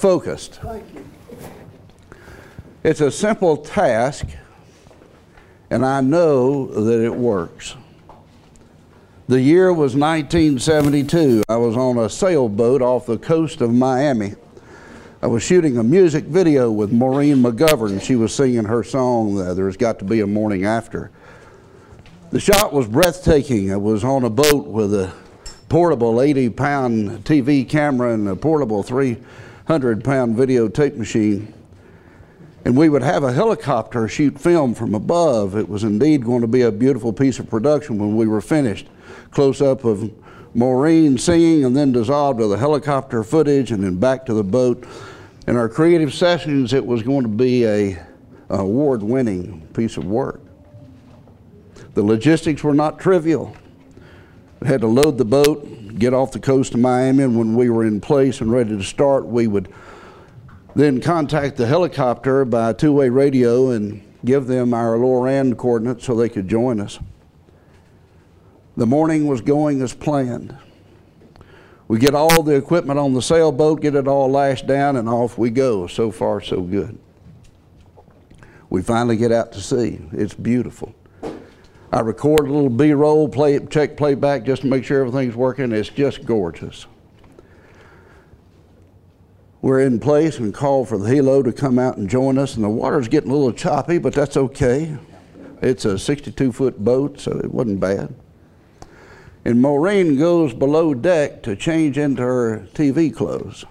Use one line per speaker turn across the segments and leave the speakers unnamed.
focused. It's a simple task, and I know that it works. The year was 1972. I was on a sailboat off the coast of Miami. I was shooting a music video with Maureen McGovern. She was singing her song, There's Got to Be a Morning After. The shot was breathtaking. I was on a boat with a portable 80-pound TV camera and a portable 300-pound videotape machine. And we would have a helicopter shoot film from above. It was indeed going to be a beautiful piece of production when we were finished. Close-up of Maureen singing, and then dissolved to the helicopter footage, and then back to the boat. In our creative sessions, it was going to be an award-winning piece of work. The logistics were not trivial. We had to load the boat, get off the coast of Miami, and when we were in place and ready to start, we would then contact the helicopter by two-way radio and give them our Loran coordinates so they could join us. The morning was going as planned. We get all the equipment on the sailboat, get it all lashed down, and off we go. So far, so good. We finally get out to sea. It's beautiful. I record a little B-roll, check playback just to make sure everything's working. It's just gorgeous. We're in place and call for the helo to come out and join us, and the water's getting a little choppy, but that's okay. It's a 62-foot boat, so it wasn't bad. And Maureen goes below deck to change into her TV clothes.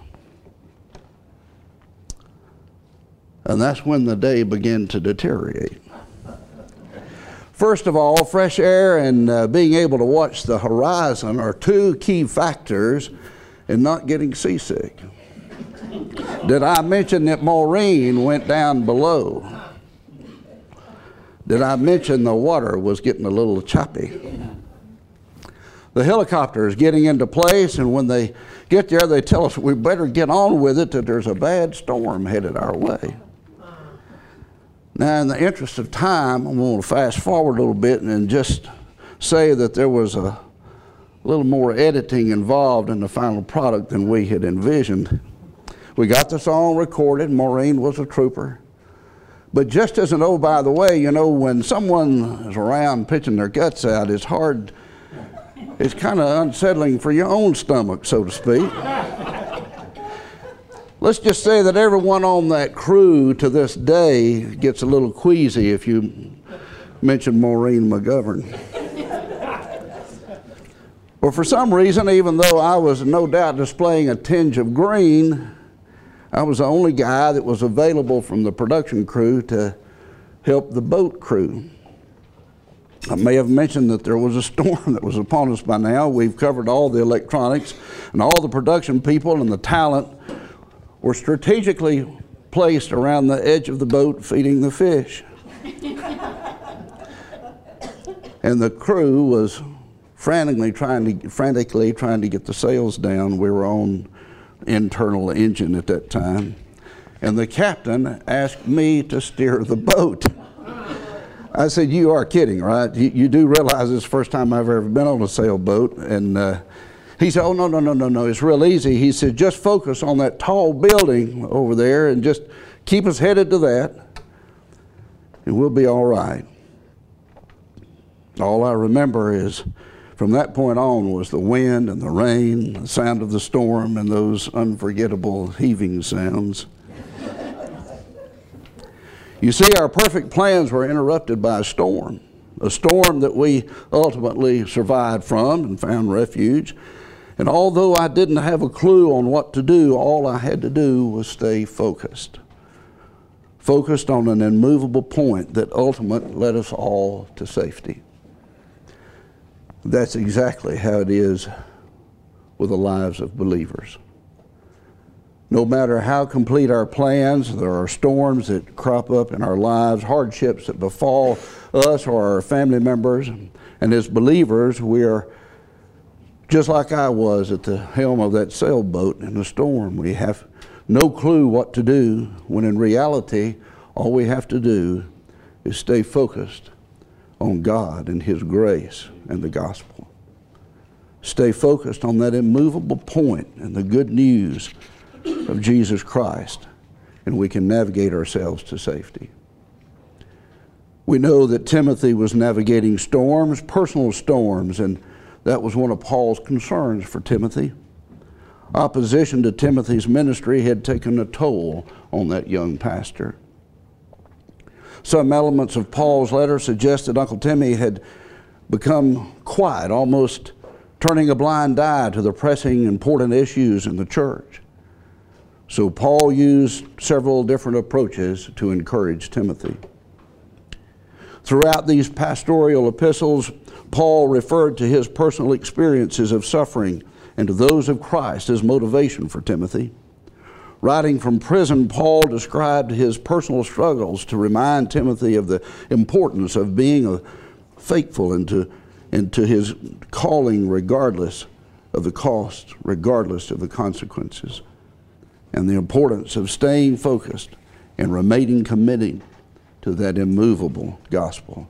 And that's when the day began to deteriorate. First of all, fresh air and being able to watch the horizon are two key factors in not getting seasick. Did I mention that Maureen went down below? Did I mention the water was getting a little choppy? The helicopter is getting into place, and when they get there, they tell us we better get on with it, that there's a bad storm headed our way. Now, in the interest of time, I'm going to fast forward a little bit and just say that there was a little more editing involved in the final product than we had envisioned. We got the song recorded. Maureen was a trooper. But just as an oh, by the way, you know, when someone is around pitching their guts out, it's hard. It's kind of unsettling for your own stomach, so to speak. Let's just say that everyone on that crew to this day gets a little queasy if you mention Maureen McGovern. Well, for some reason, even though I was no doubt displaying a tinge of green, I was the only guy that was available from the production crew to help the boat crew. I may have mentioned that there was a storm that was upon us by now. We've covered all the electronics, and all the production people and the talent were strategically placed around the edge of the boat feeding the fish. And the crew was frantically trying to get the sails down. We were on internal engine at that time. And the captain asked me to steer the boat. I said, you are kidding, right? You do realize it's the first time I've ever been on a sailboat. And he said, oh, no, it's real easy. He said, just focus on that tall building over there and just keep us headed to that, and we'll be all right. All I remember is from that point on was the wind and the rain, the sound of the storm, and those unforgettable heaving sounds. You see, our perfect plans were interrupted by a storm that we ultimately survived from and found refuge. And although I didn't have a clue on what to do, all I had to do was stay focused. Focused on an immovable point that ultimately led us all to safety. That's exactly how it is with the lives of believers. No matter how complete our plans, there are storms that crop up in our lives, hardships that befall us or our family members. And as believers, we are just like I was at the helm of that sailboat in the storm. We have no clue what to do, when in reality, all we have to do is stay focused on God and His grace and the gospel. Stay focused on that immovable point and the good news of Jesus Christ, and we can navigate ourselves to safety. We know that Timothy was navigating storms, personal storms, and that was one of Paul's concerns for Timothy. Opposition to Timothy's ministry had taken a toll on that young pastor. Some elements of Paul's letter suggest that Uncle Timmy had become quiet, almost turning a blind eye to the pressing, important issues in the church. So Paul used several different approaches to encourage Timothy. Throughout these pastoral epistles, Paul referred to his personal experiences of suffering and to those of Christ as motivation for Timothy. Writing from prison, Paul described his personal struggles to remind Timothy of the importance of being faithful into his calling regardless of the cost, regardless of the consequences, and the importance of staying focused and remaining committed to that immovable gospel.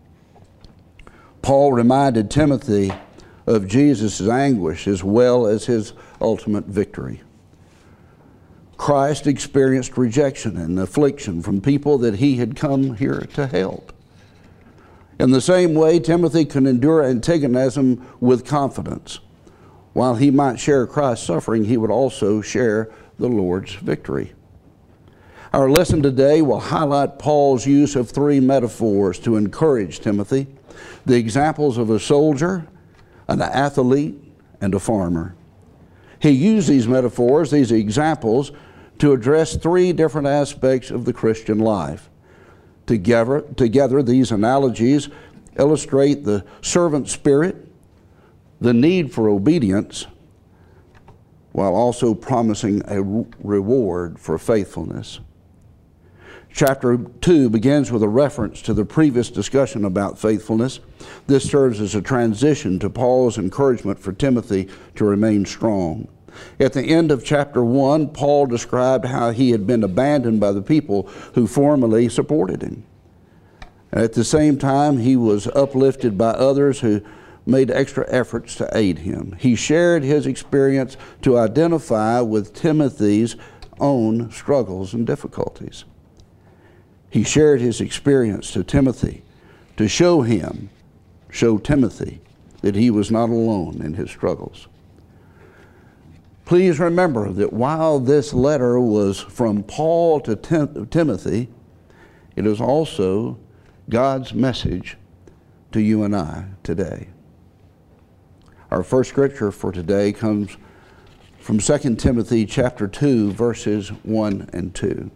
Paul reminded Timothy of Jesus' anguish as well as his ultimate victory. Christ experienced rejection and affliction from people that he had come here to help. In the same way, Timothy can endure antagonism with confidence. While he might share Christ's suffering, he would also share the Lord's victory. Our lesson today will highlight Paul's use of three metaphors to encourage Timothy: the examples of a soldier, an athlete, and a farmer. He used these metaphors, these examples, to address three different aspects of the Christian life. Together, these analogies illustrate the servant spirit, the need for obedience, while also promising a reward for faithfulness. Chapter 2 begins with a reference to the previous discussion about faithfulness. This serves as a transition to Paul's encouragement for Timothy to remain strong. At the end of chapter 1, Paul described how he had been abandoned by the people who formerly supported him. At the same time, he was uplifted by others who made extra efforts to aid him. He shared his experience to identify with Timothy's own struggles and difficulties. He shared his experience to Timothy to show Timothy that he was not alone in his struggles. Please remember that while this letter was from Paul to Timothy, it is also God's message to you and I today. Our first scripture for today comes from 2 Timothy chapter 2, verses 1 and 2.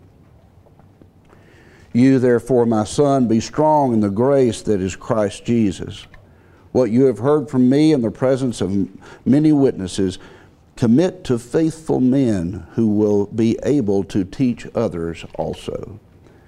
You therefore, my son, be strong in the grace that is Christ Jesus. What you have heard from me in the presence of many witnesses, commit to faithful men who will be able to teach others also.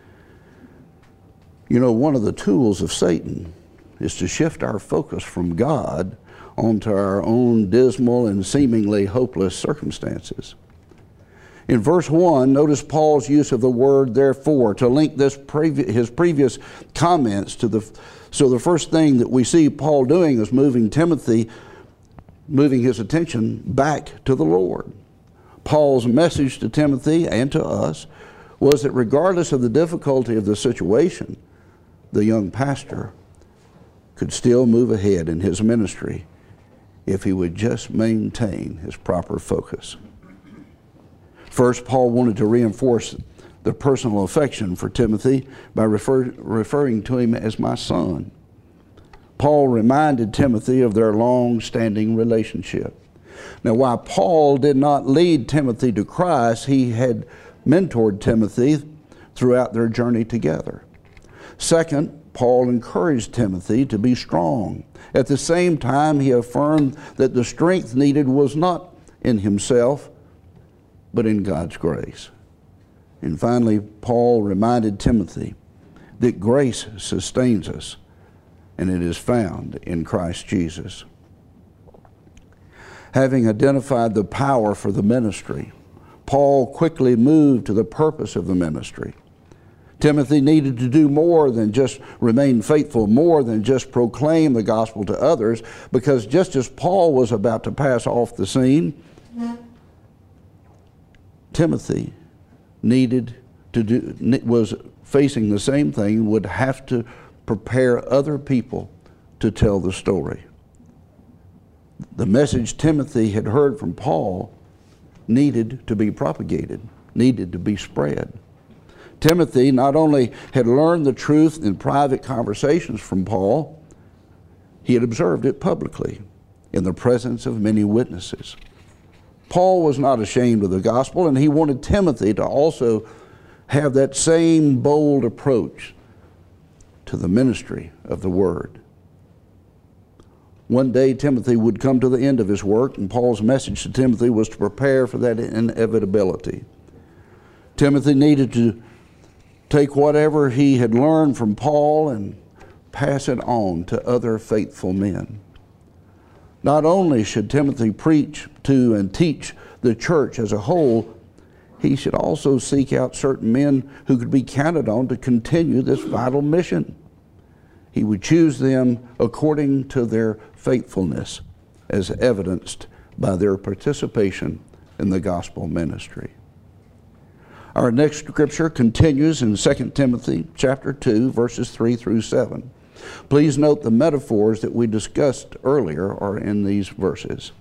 You know, one of the tools of Satan is to shift our focus from God onto our own dismal and seemingly hopeless circumstances. In verse 1, notice Paul's use of the word therefore to link his previous comments to so the first thing that we see Paul doing is moving his attention back to the Lord. Paul's message to Timothy and to us was that regardless of the difficulty of the situation, the young pastor could still move ahead in his ministry if he would just maintain his proper focus. First, Paul wanted to reinforce the personal affection for Timothy by referring to him as my son. Paul reminded Timothy of their long-standing relationship. Now, while Paul did not lead Timothy to Christ, he had mentored Timothy throughout their journey together. Second, Paul encouraged Timothy to be strong. At the same time, he affirmed that the strength needed was not in himself, but in God's grace. And finally, Paul reminded Timothy that grace sustains us, and it is found in Christ Jesus. Having identified the power for the ministry, Paul quickly moved to the purpose of the ministry. Timothy needed to do more than just remain faithful, more than just proclaim the gospel to others, because just as Paul was about to pass off the scene, Timothy was facing the same thing, would have to prepare other people to tell the story. The message Timothy had heard from Paul needed to be propagated, needed to be spread. Timothy not only had learned the truth in private conversations from Paul, he had observed it publicly in the presence of many witnesses. Paul was not ashamed of the gospel, and he wanted Timothy to also have that same bold approach to the ministry of the word. One day Timothy would come to the end of his work, and Paul's message to Timothy was to prepare for that inevitability. Timothy needed to take whatever he had learned from Paul and pass it on to other faithful men. Not only should Timothy preach to and teach the church as a whole, he should also seek out certain men who could be counted on to continue this vital mission. He would choose them according to their faithfulness, as evidenced by their participation in the gospel ministry. Our next scripture continues in 2 Timothy chapter 2, verses 3 through 7. Please note the metaphors that we discussed earlier are in these verses.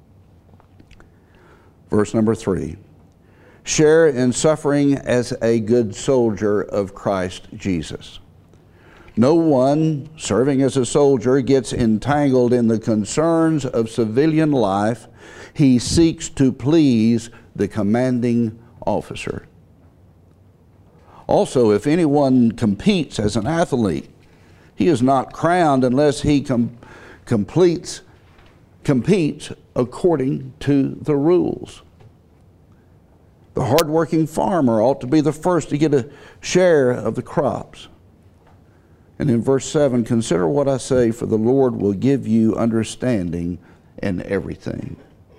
Verse number 3. Share in suffering as a good soldier of Christ Jesus. No one serving as a soldier gets entangled in the concerns of civilian life. He seeks to please the commanding officer. Also, if anyone competes as an athlete, he is not crowned unless he competes according to the rules. The hardworking farmer ought to be the first to get a share of the crops. And in verse 7, consider what I say, for the Lord will give you understanding in everything.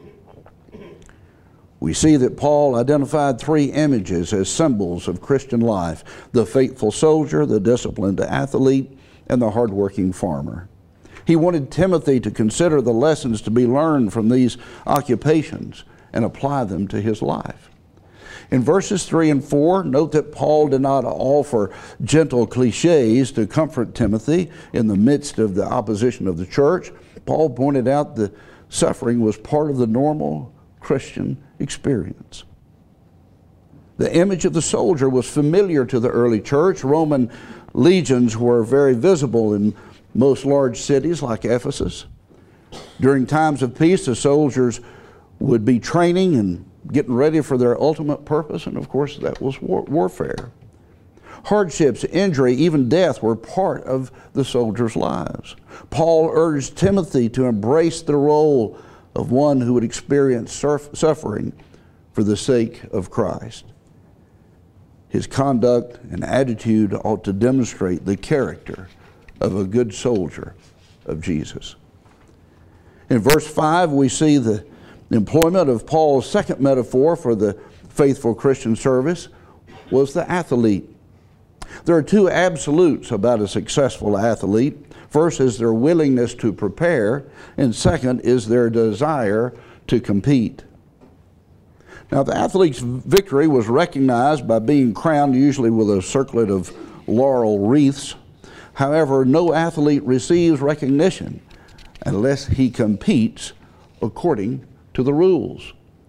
We see that Paul identified three images as symbols of Christian life: the faithful soldier, the disciplined athlete, and the hardworking farmer. He wanted Timothy to consider the lessons to be learned from these occupations and apply them to his life. In verses 3 and 4, note that Paul did not offer gentle cliches to comfort Timothy in the midst of the opposition of the church. Paul pointed out that suffering was part of the normal Christian experience. The image of the soldier was familiar to the early church. Roman legions were very visible in most large cities like Ephesus. During times of peace, the soldiers would be training and getting ready for their ultimate purpose, and of course that was warfare. Hardships, injury, even death were part of the soldiers' lives. Paul urged Timothy to embrace the role of one who would experience suffering for the sake of Christ. His conduct and attitude ought to demonstrate the character of a good soldier of Jesus. In verse 5, we see the employment of Paul's second metaphor for the faithful Christian service was the athlete. There are two absolutes about a successful athlete. First is their willingness to prepare, and second is their desire to compete. Now, the athlete's victory was recognized by being crowned usually with a circlet of laurel wreaths. However, no athlete receives recognition unless he competes according to the rules.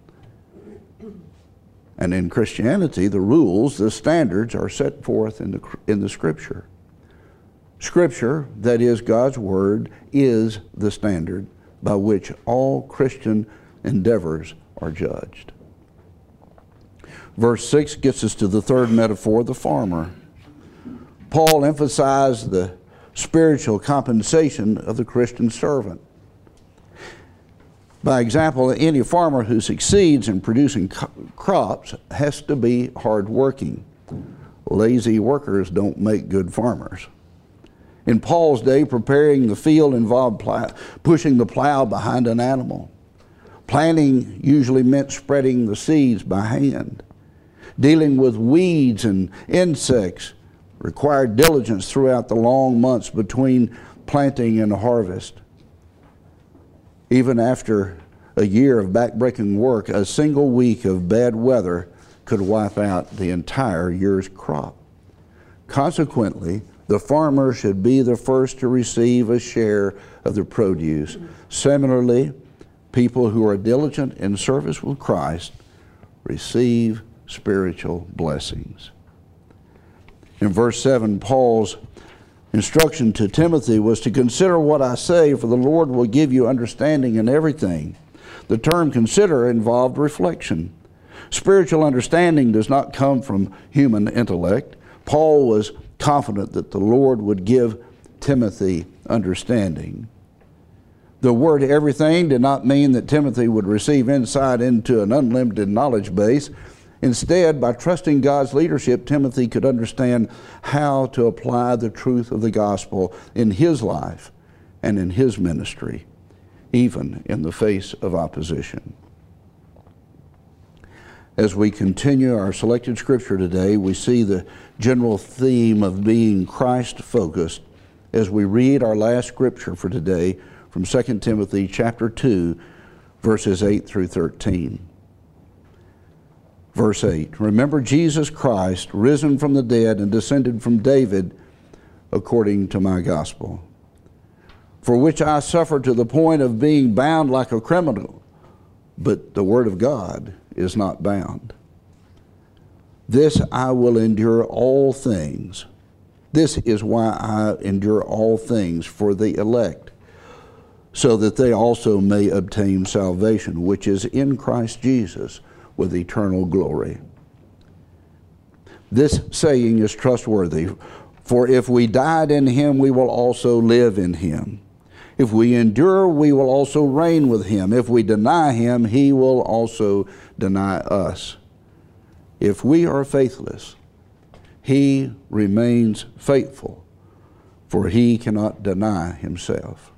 And in Christianity, the rules, the standards, are set forth in the Scripture. Scripture, that is God's Word, is the standard by which all Christian endeavors are judged. Verse 6 gets us to the third metaphor, the farmer. Paul emphasized the spiritual compensation of the Christian servant. By example, any farmer who succeeds in producing crops has to be hardworking. Lazy workers don't make good farmers. In Paul's day, preparing the field involved pushing the plow behind an animal. Planting usually meant spreading the seeds by hand. Dealing with weeds and insects required diligence throughout the long months between planting and harvest. Even after a year of backbreaking work, a single week of bad weather could wipe out the entire year's crop. Consequently, the farmer should be the first to receive a share of the produce. Similarly, people who are diligent in service with Christ receive spiritual blessings. In verse 7, Paul's instruction to Timothy was to consider what I say, for the Lord will give you understanding in everything. The term consider involved reflection. Spiritual understanding does not come from human intellect. Paul was confident that the Lord would give Timothy understanding. The word everything did not mean that Timothy would receive insight into an unlimited knowledge base. Instead, by trusting God's leadership, Timothy could understand how to apply the truth of the gospel in his life and in his ministry, even in the face of opposition. As we continue our selected scripture today, we see the general theme of being Christ-focused as we read our last scripture for today from 2 Timothy chapter 2, verses 8 through 13. Verse 8, remember Jesus Christ, risen from the dead and descended from David according to my gospel, for which I suffered to the point of being bound like a criminal, but the word of God is not bound. This I will endure all things. This is why I endure all things for the elect, so that they also may obtain salvation, which is in Christ Jesus, with eternal glory. This saying is trustworthy, for if we died in him, we will also live in him. If we endure, we will also reign with him. If we deny him, he will also deny us. If we are faithless, he remains faithful, for he cannot deny himself.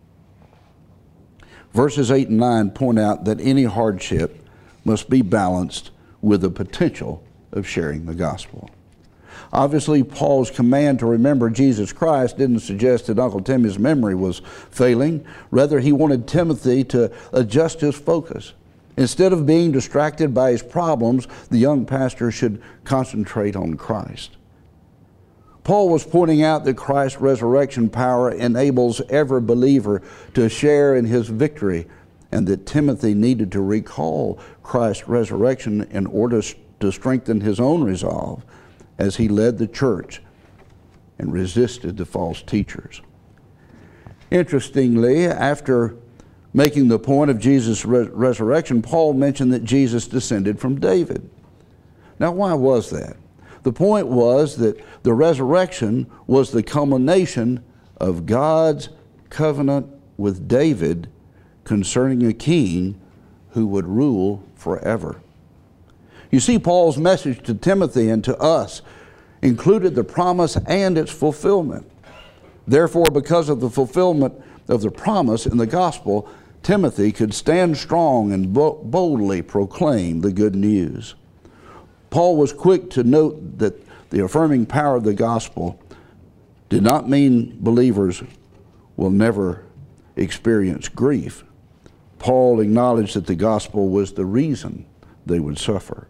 Verses 8 and 9 point out that any hardship must be balanced with the potential of sharing the gospel. Obviously, Paul's command to remember Jesus Christ didn't suggest that Uncle Timmy's memory was failing. Rather, he wanted Timothy to adjust his focus. Instead of being distracted by his problems, the young pastor should concentrate on Christ. Paul was pointing out that Christ's resurrection power enables every believer to share in his victory, and that Timothy needed to recall Christ's resurrection in order to strengthen his own resolve as he led the church and resisted the false teachers. Interestingly, after making the point of Jesus' resurrection, Paul mentioned that Jesus descended from David. Now, why was that? The point was that the resurrection was the culmination of God's covenant with David concerning a king who would rule forever. You see, Paul's message to Timothy and to us included the promise and its fulfillment. Therefore, because of the fulfillment of the promise in the gospel, Timothy could stand strong and boldly proclaim the good news. Paul was quick to note that the affirming power of the gospel did not mean believers will never experience grief. Paul acknowledged that the gospel was the reason they would suffer.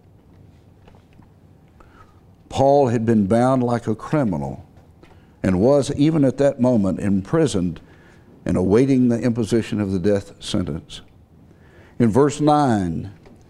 Paul had been bound like a criminal and was, even at that moment, imprisoned and awaiting the imposition of the death sentence. In verse 9,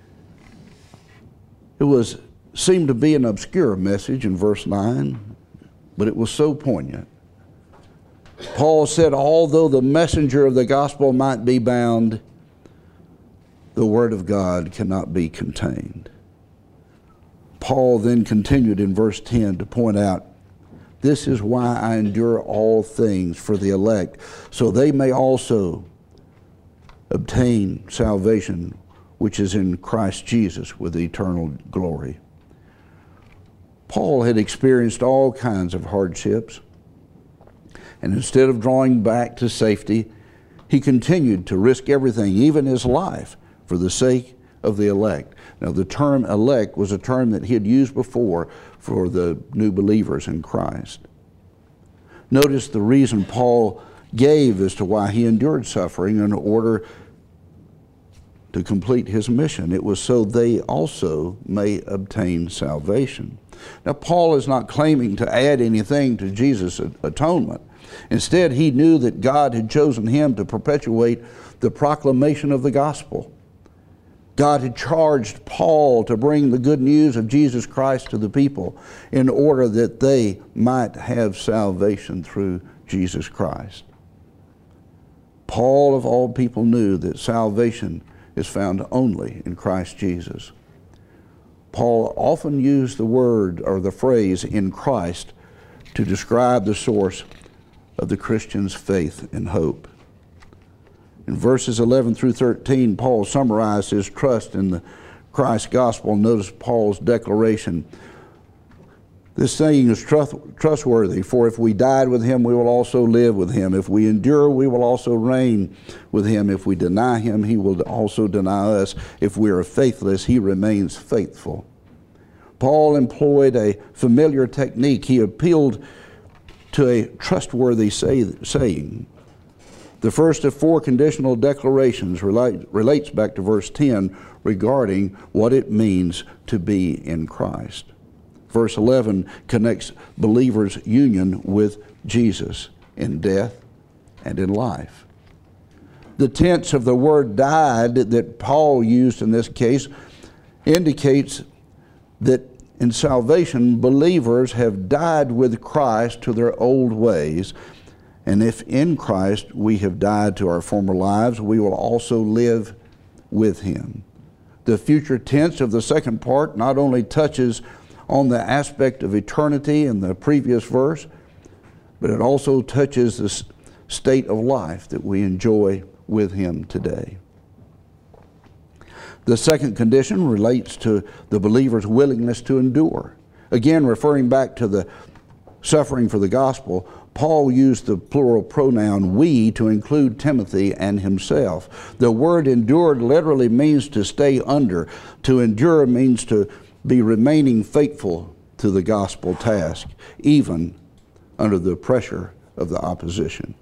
it seemed to be an obscure message in verse 9, but it was so poignant. Paul said, although the messenger of the gospel might be bound, the word of God cannot be contained. Paul then continued in verse 10 to point out, this is why I endure all things for the elect, so they may also obtain salvation, which is in Christ Jesus with eternal glory. Paul had experienced all kinds of hardships, and instead of drawing back to safety, he continued to risk everything, even his life, for the sake of the elect. Now, the term elect was a term that he had used before for the new believers in Christ. Notice the reason Paul gave as to why he endured suffering in order to complete his mission. It was so they also may obtain salvation. Now, Paul is not claiming to add anything to Jesus' atonement. Instead, he knew that God had chosen him to perpetuate the proclamation of the gospel. God had charged Paul to bring the good news of Jesus Christ to the people in order that they might have salvation through Jesus Christ. Paul, of all people, knew that salvation is found only in Christ Jesus. Paul often used the word or the phrase "in Christ" to describe the source of the Christian's faith and hope. In verses 11 through 13, Paul summarized his trust in the Christ gospel. Notice Paul's declaration. This saying is trustworthy, for if we died with him, we will also live with him. If we endure, we will also reign with him. If we deny him, he will also deny us. If we are faithless, he remains faithful. Paul employed a familiar technique. He appealed to a trustworthy saying. The first of four conditional declarations relates back to verse 10 regarding what it means to be in Christ. Verse 11 connects believers' union with Jesus in death and in life. The tense of the word "died" that Paul used in this case indicates that in salvation, believers have died with Christ to their old ways. And if in Christ we have died to our former lives, we will also live with him. The future tense of the second part not only touches on the aspect of eternity in the previous verse, but it also touches the state of life that we enjoy with him today. The second condition relates to the believer's willingness to endure. Again, referring back to the suffering for the gospel, Paul used the plural pronoun "we" to include Timothy and himself. The word "endured" literally means to stay under. To endure means to be remaining faithful to the gospel task, even under the pressure of the opposition.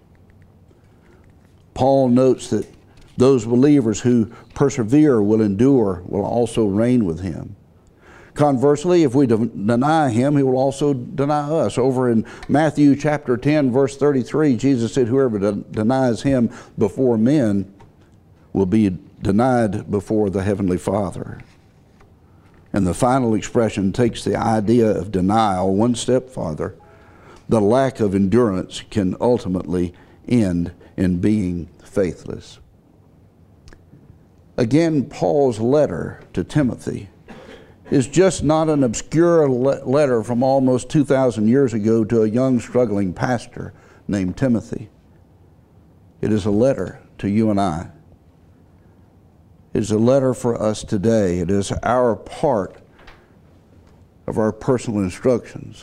Paul notes that those believers who persevere will endure, will also reign with him. Conversely, if we deny him, he will also deny us. Over in Matthew chapter 10, verse 33, Jesus said, "Whoever denies him before men will be denied before the Heavenly Father." And the final expression takes the idea of denial one step farther. The lack of endurance can ultimately end in being faithless. Again, Paul's letter to Timothy is just not an obscure letter from almost 2,000 years ago to a young struggling pastor named Timothy. It is a letter to you and I. It is a letter for us today. It is our part of our personal instructions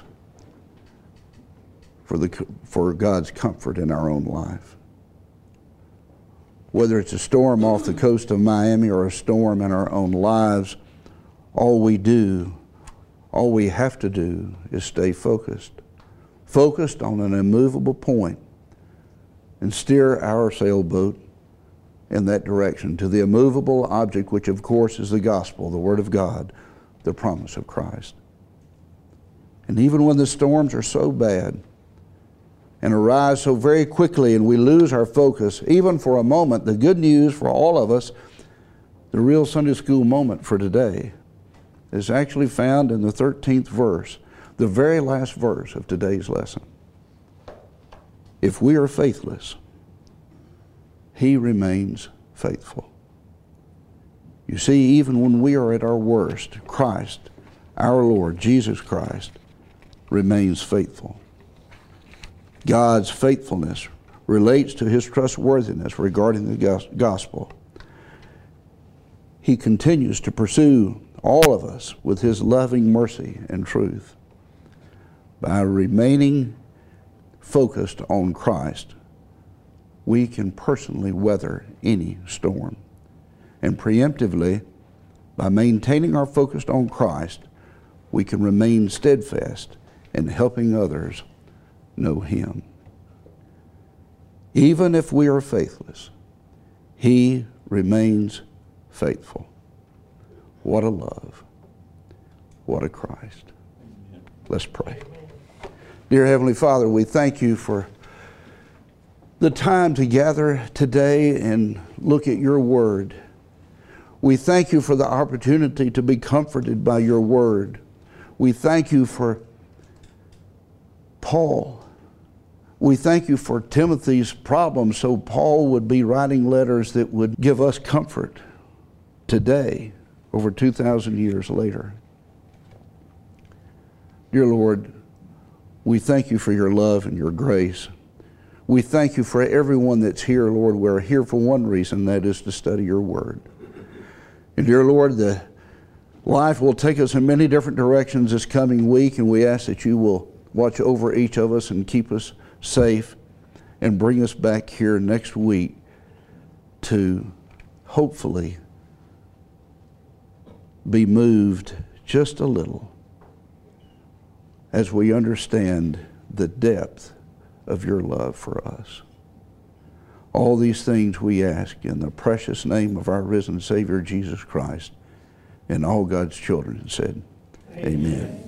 for God's comfort in our own life. Whether it's a storm off the coast of Miami or a storm in our own lives, all we have to do is stay focused. Focused on an immovable point and steer our sailboat in that direction to the immovable object, which of course is the gospel, the Word of God, the promise of Christ. And even when the storms are so bad and arise so very quickly and we lose our focus, even for a moment, the good news for all of us, the real Sunday school moment for today, is actually found in the 13th verse, the very last verse of today's lesson. If we are faithless, he remains faithful. You see, even when we are at our worst, Christ, our Lord, Jesus Christ, remains faithful. God's faithfulness relates to his trustworthiness regarding the gospel. He continues to pursue all of us with his loving mercy and truth. By remaining focused on Christ, we can personally weather any storm. And preemptively, by maintaining our focus on Christ, we can remain steadfast in helping others know him. Even if we are faithless, he remains faithful. What a love. What a Christ. Let's pray. Dear Heavenly Father, we thank you for the time to gather today and look at your word. We thank you for the opportunity to be comforted by your word. We thank you for Paul. We thank you for Timothy's problem, so Paul would be writing letters that would give us comfort today, over 2,000 years later. Dear Lord, we thank you for your love and your grace. We thank you for everyone that's here, Lord. We're here for one reason, that is to study your word. And dear Lord, the life will take us in many different directions this coming week, and we ask that you will watch over each of us and keep us safe and bring us back here next week to hopefully be moved just a little as we understand the depth of your love for us. All these things we ask in the precious name of our risen Savior, Jesus Christ, and all God's children said, Amen.